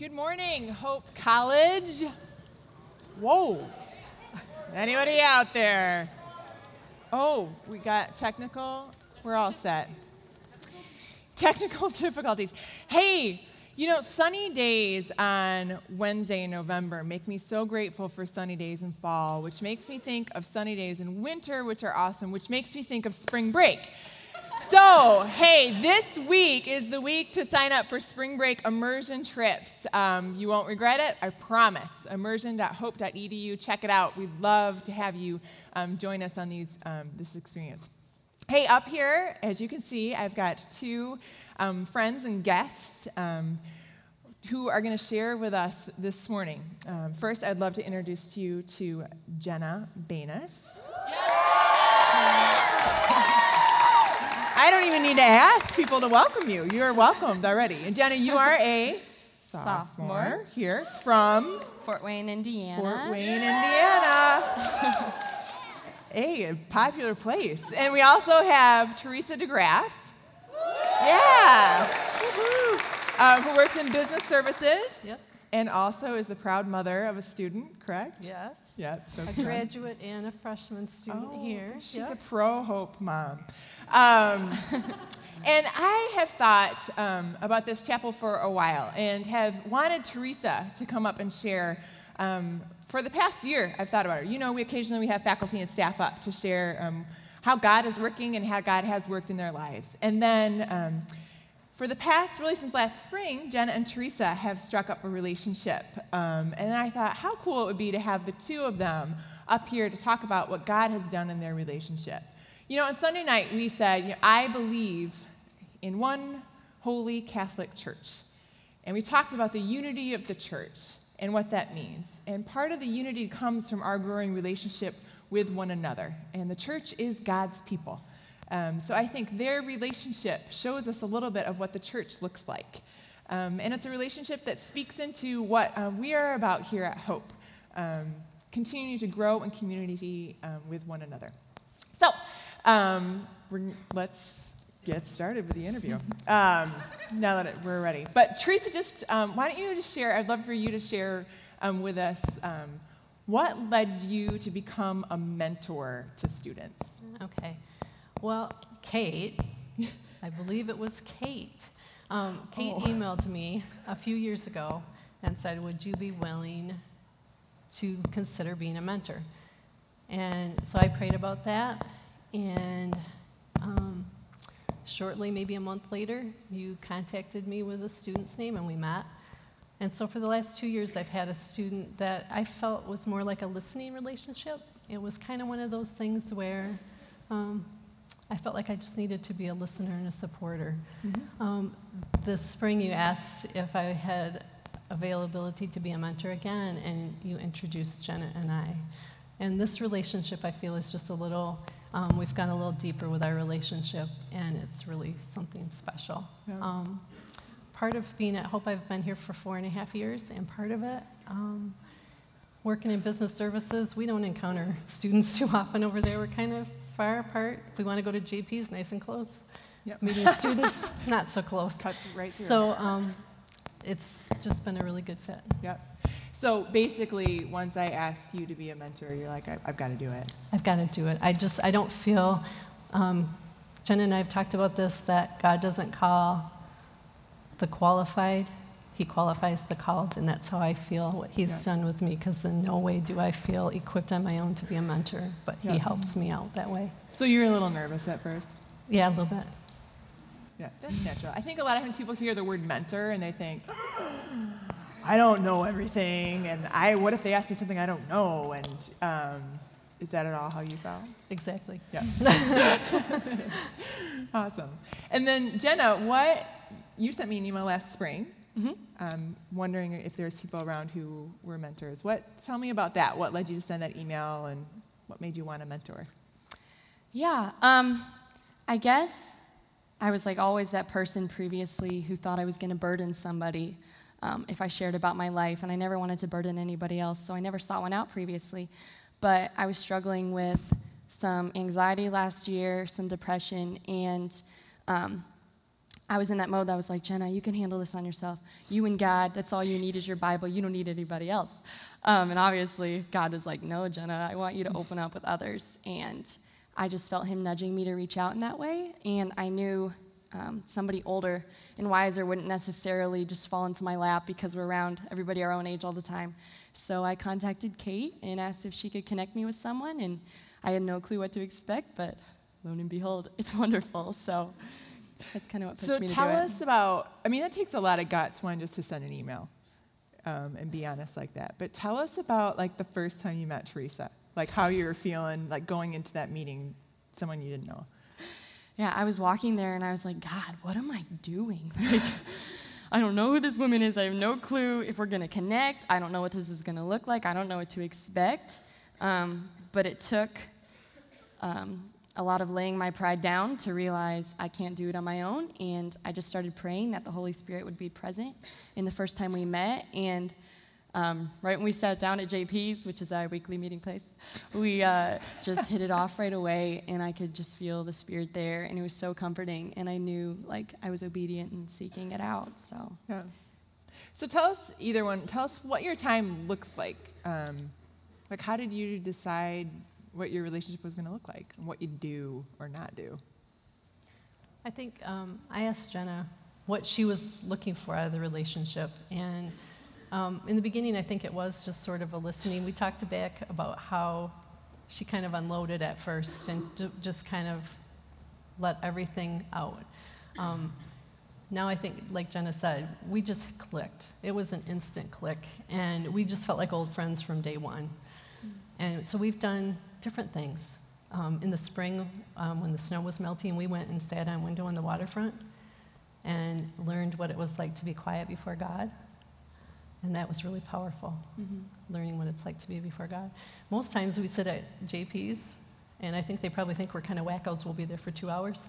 Good morning, Hope College. Whoa. Anybody out there? Oh, we got technical. We're all set. Technical difficulties. Hey, sunny days on Wednesday in November make me so grateful for sunny days in fall, which makes me think of sunny days in winter, which are awesome, which makes me think of spring break. So, hey, this week is the week to sign up for spring break immersion trips. You won't regret it, I promise. Immersion.hope.edu. Check it out. We'd love to have you join us on this experience. Hey, up here, as you can see, I've got two friends and guests who are going to share with us this morning. First, I'd love to introduce you to Jenna Banus. I don't even need to ask people to welcome you. You are welcomed already. And Jenna, you are a sophomore here from Fort Wayne, Indiana. Fort Wayne, Indiana. Hey, a popular place. And we also have Teresa DeGraff. Yeah. Who works in business services. Yep. And also is the proud mother of a student, correct? Yes. Yep. So a graduate and a freshman student here. She's a pro-Hope mom. And I have thought about this chapel for a while and have wanted Teresa to come up and share. For the past year, I've thought about her. We occasionally have faculty and staff up to share how God is working and how God has worked in their lives. And then for the past, really since last spring, Jenna and Teresa have struck up a relationship. And I thought how cool it would be to have the two of them up here to talk about what God has done in their relationship. On Sunday night, we said, I believe in one holy Catholic church. And we talked about the unity of the church and what that means. And part of the unity comes from our growing relationship with one another. And the church is God's people. So I think their relationship shows us a little bit of what the church looks like. And it's a relationship that speaks into what we are about here at Hope, continuing to grow in community with one another. So let's get started with the interview now that we're ready. But Teresa, just why don't you just share, I'd love for you to share with us what led you to become a mentor to students? Okay. Well, Kate, I believe it was Kate. Kate emailed me a few years ago and said, would you be willing to consider being a mentor? And so I prayed about that, and shortly, maybe a month later, you contacted me with a student's name, and we met. And so for the last 2 years, I've had a student that I felt was more like a listening relationship. It was kind of one of those things where I felt like I just needed to be a listener and a supporter. Mm-hmm. This spring, you asked if I had availability to be a mentor again, and you introduced Jenna and I. And this relationship, I feel, is just a little, we've gone a little deeper with our relationship, and it's really something special. Yeah. Part of being at Hope, I've been here for 4.5 years, and part of it, working in business services, we don't encounter students too often over there. We're kind of far apart. If we want to go to JP's, nice and close. Yep. Meeting students, not so close. Cut right through. So it's just been a really good fit. Yep. So basically, once I ask you to be a mentor, you're like, I've got to do it. I've got to do it. I don't feel, Jen and I have talked about this, that God doesn't call the qualified, He qualifies the called, and that's how I feel what He's done with me, because in no way do I feel equipped on my own to be a mentor, but He helps me out that way. So you were a little nervous at first? Yeah, a little bit. Yeah, that's natural. I think a lot of times people hear the word mentor and they think, I don't know everything, and what if they ask me something I don't know? And is that at all how you felt? Exactly. Yeah. Awesome. And then Jenna, you sent me an email last spring, wondering if there's people around who were mentors. Tell me about that. What led you to send that email, and what made you want a mentor? Yeah, I guess I was like always that person previously who thought I was going to burden somebody if I shared about my life, and I never wanted to burden anybody else, so I never sought one out previously. But I was struggling with some anxiety last year, some depression, and I was in that mode that I was like, Jenna, you can handle this on yourself. You and God, that's all you need is your Bible. You don't need anybody else. And obviously, God was like, no, Jenna, I want you to open up with others. And I just felt him nudging me to reach out in that way. And I knew somebody older and wiser wouldn't necessarily just fall into my lap because we're around everybody our own age all the time. So I contacted Kate and asked if she could connect me with someone. And I had no clue what to expect, but lo and behold, it's wonderful. So that's kind of what pushed me to do it. So tell us about, I mean, that takes a lot of guts, one, just to send an email and be honest like that. But tell us about, like, the first time you met Teresa, like how you were feeling, like going into that meeting, someone you didn't know. Yeah, I was walking there and I was like, God, what am I doing? Like, I don't know who this woman is. I have no clue if we're going to connect. I don't know what this is going to look like. I don't know what to expect. But it took a lot of laying my pride down to realize I can't do it on my own. And I just started praying that the Holy Spirit would be present in the first time we met. And right when we sat down at JP's, which is our weekly meeting place, we just hit it off right away. And I could just feel the Spirit there. And it was so comforting. And I knew, like, I was obedient and seeking it out. So, yeah. So tell us, either one, tell us what your time looks like. Like, how did you decide what your relationship was going to look like and what you'd do or not do? I think I asked Jenna what she was looking for out of the relationship. And in the beginning, I think it was just sort of a listening. We talked back about how she kind of unloaded at first and just kind of let everything out. Now I think, like Jenna said, we just clicked. It was an instant click, and we just felt like old friends from day one. And so we've done different things. In the spring, when the snow was melting, we went and sat on a window on the waterfront and learned what it was like to be quiet before God. And that was really powerful, learning what it's like to be before God. Most times we sit at JP's, and I think they probably think we're kind of wackos. We'll be there for 2 hours.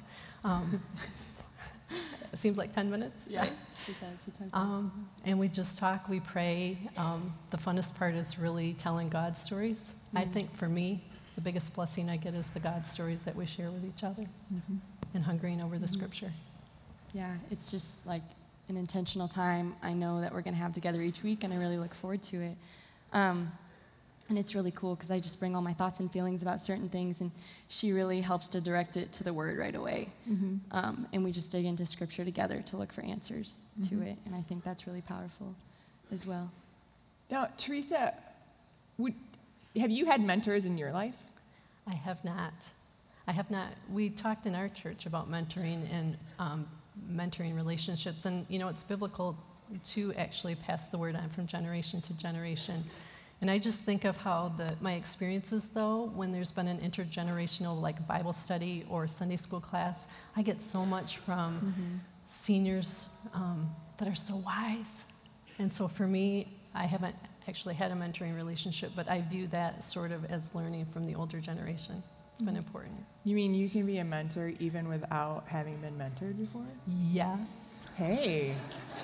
It seems like 10 minutes, yeah, right? It does. And we just talk, we pray. The funnest part is really telling God stories. I think for me, the biggest blessing I get is the God stories that we share with each other and hungering over the scripture. Yeah, it's just like an intentional time I know that we're going to have together each week, and I really look forward to it. And it's really cool because I just bring all my thoughts and feelings about certain things, and she really helps to direct it to the Word right away. And we just dig into Scripture together to look for answers to it, and I think that's really powerful as well. Now, Teresa, have you had mentors in your life? I have not. We talked in our church about mentoring and mentoring relationships, and you know, it's biblical to actually pass the word on from generation to generation. And I just think of how my experiences, though, when there's been an intergenerational, like Bible study or Sunday school class, I get so much from seniors that are so wise. And so for me, I haven't actually had a mentoring relationship, but I view that sort of as learning from the older generation. It's been important. You mean you can be a mentor even without having been mentored before? Yes. Hey.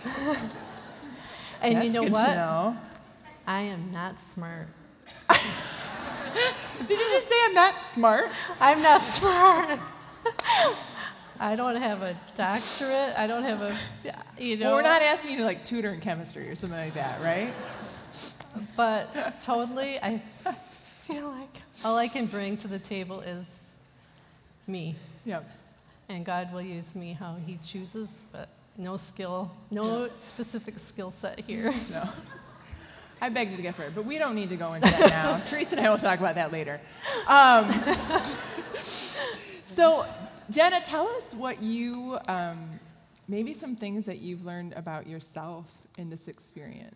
And That's you know good what? To know. I am not smart. Did you just say I'm not smart? I'm not smart. I don't have a doctorate. I don't have a, Well, we're not asking you to like tutor in chemistry or something like that, right? But totally, I feel like all I can bring to the table is me. Yep. And God will use me how He chooses, but no specific skill set here. No. I beg to differ, but we don't need to go into that now. Teresa and I will talk about that later. So, Jenna, tell us what you, maybe some things that you've learned about yourself in this experience.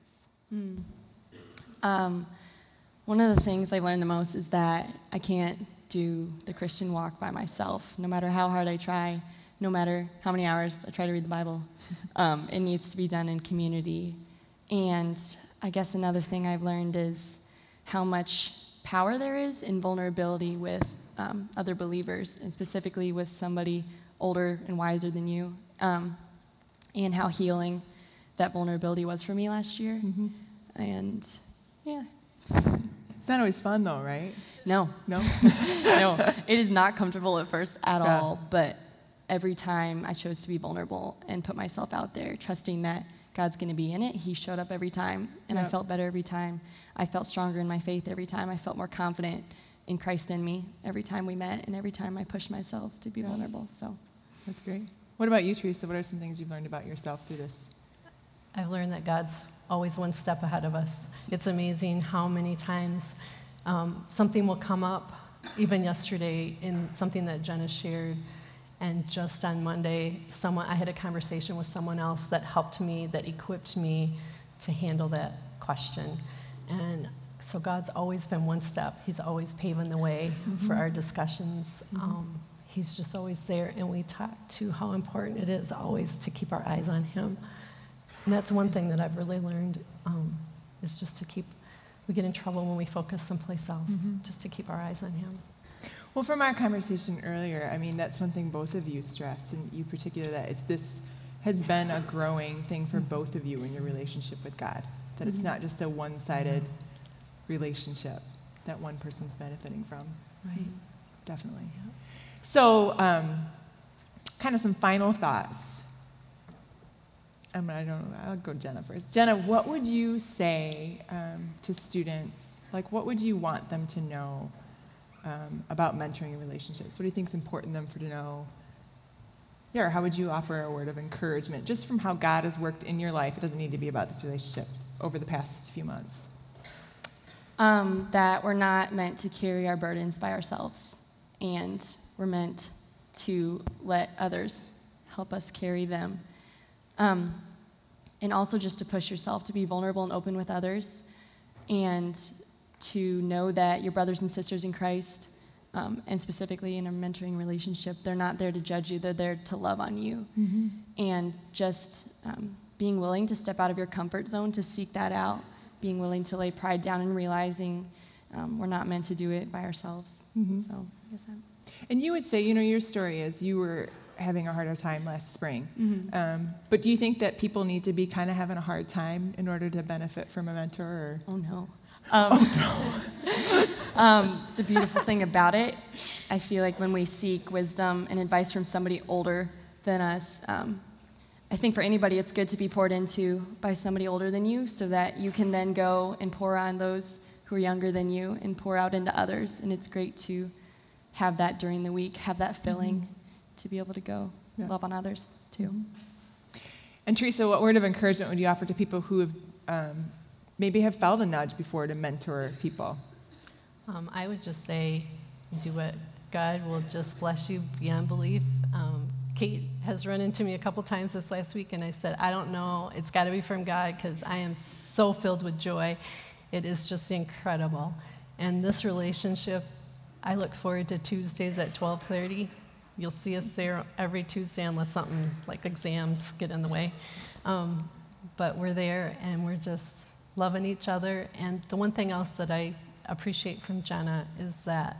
One of the things I've learned the most is that I can't do the Christian walk by myself. No matter how hard I try, no matter how many hours I try to read the Bible, it needs to be done in community. And I guess another thing I've learned is how much power there is in vulnerability with other believers, and specifically with somebody older and wiser than you, and how healing that vulnerability was for me last year. And yeah. It's not always fun though, right? No. No? No, it is not comfortable at first at all, but every time I chose to be vulnerable and put myself out there, trusting that God's going to be in it, he showed up every time, and I felt better every time. I felt stronger in my faith every time. I felt more confident in Christ in me every time we met and every time I pushed myself to be vulnerable. So That's great. What about you, Teresa? What are some things you've learned about yourself through this? I've learned that God's always one step ahead of us. It's amazing how many times something will come up, even yesterday in something that Jenna shared, and just on Monday, I had a conversation with someone else that helped me, that equipped me to handle that question. And so God's always been one step. He's always paving the way for our discussions. He's just always there, and we talk to how important it is always to keep our eyes on him. And that's one thing that I've really learned, is just to we get in trouble when we focus someplace else, just to keep our eyes on him. Well, from our conversation earlier, I mean, that's one thing both of you stressed, and you particular, that this has been a growing thing for both of you in your relationship with God, that it's not just a one-sided relationship that one person's benefiting from. Right. Definitely. Yeah. So, kind of some final thoughts. I don't know, I'll go Jenna first. Jenna, what would you say to students? Like, what would you want them to know about mentoring relationships? What do you think is important for them to know? Yeah, or how would you offer a word of encouragement, just from how God has worked in your life? It doesn't need to be about this relationship over the past few months. That we're not meant to carry our burdens by ourselves, and we're meant to let others help us carry them. And also just to push yourself to be vulnerable and open with others, and to know that your brothers and sisters in Christ, and specifically in a mentoring relationship, they're not there to judge you, they're there to love on you. And just being willing to step out of your comfort zone to seek that out, being willing to lay pride down and realizing we're not meant to do it by ourselves. So I guess that. And you would say, your story is you were having a harder time last spring. But do you think that people need to be kind of having a hard time in order to benefit from a mentor? Or? Oh, no. The beautiful thing about it, I feel like when we seek wisdom and advice from somebody older than us, I think for anybody it's good to be poured into by somebody older than you, so that you can then go and pour on those who are younger than you and pour out into others. And it's great to have that during the week, have that filling to be able to go love on others too. And Teresa, what word of encouragement would you offer to people who have maybe have felt a nudge before to mentor people? I would just say, do it. God will just bless you beyond belief. Kate has run into me a couple times this last week, and I said, I don't know, it's got to be from God, because I am so filled with joy. It is just incredible. And this relationship, I look forward to Tuesdays at 12:30. You'll see us there every Tuesday unless something like exams get in the way. But we're there, and we're just loving each other. And the one thing else that I appreciate from Jenna is that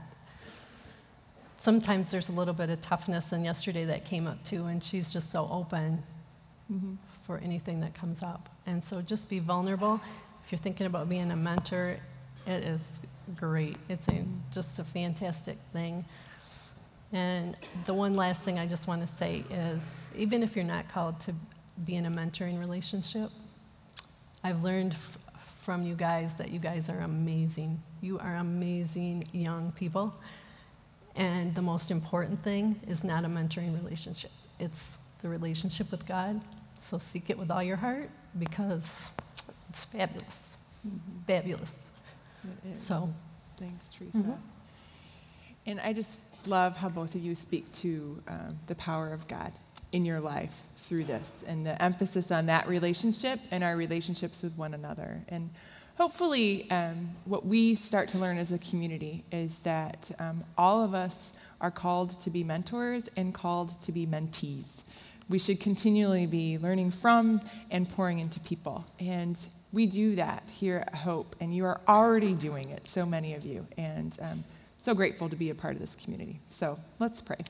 sometimes there's a little bit of toughness, and yesterday that came up too, and she's just so open for anything that comes up. And so just be vulnerable. If you're thinking about being a mentor, it is great. It's just a fantastic thing. And the one last thing I just want to say is, even if you're not called to be in a mentoring relationship, I've learned from you guys that you guys are amazing. You are amazing young people. And the most important thing is not a mentoring relationship. It's the relationship with God. So seek it with all your heart, because it's fabulous. Fabulous. It is. So, thanks, Teresa. And I just love how both of you speak to the power of God in your life through this, and the emphasis on that relationship and our relationships with one another. And hopefully what we start to learn as a community is that all of us are called to be mentors and called to be mentees. We should continually be learning from and pouring into people. And we do that here at Hope, and you are already doing it, so many of you. And so grateful to be a part of this community. So let's pray.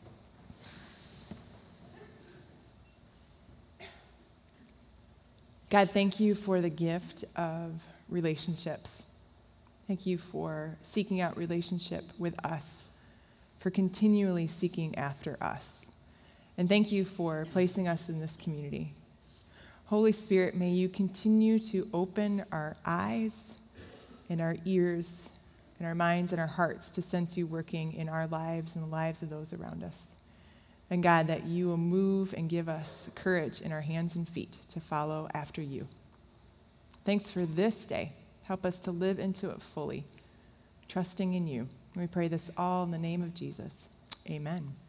God, thank you for the gift of relationships. Thank you for seeking out relationship with us, for continually seeking after us. And thank you for placing us in this community. Holy Spirit, may you continue to open our eyes and our ears and our minds and our hearts to sense you working in our lives and the lives of those around us. And God, that you will move and give us courage in our hands and feet to follow after you. Thanks for this day. Help us to live into it fully, trusting in you. We pray this all in the name of Jesus. Amen.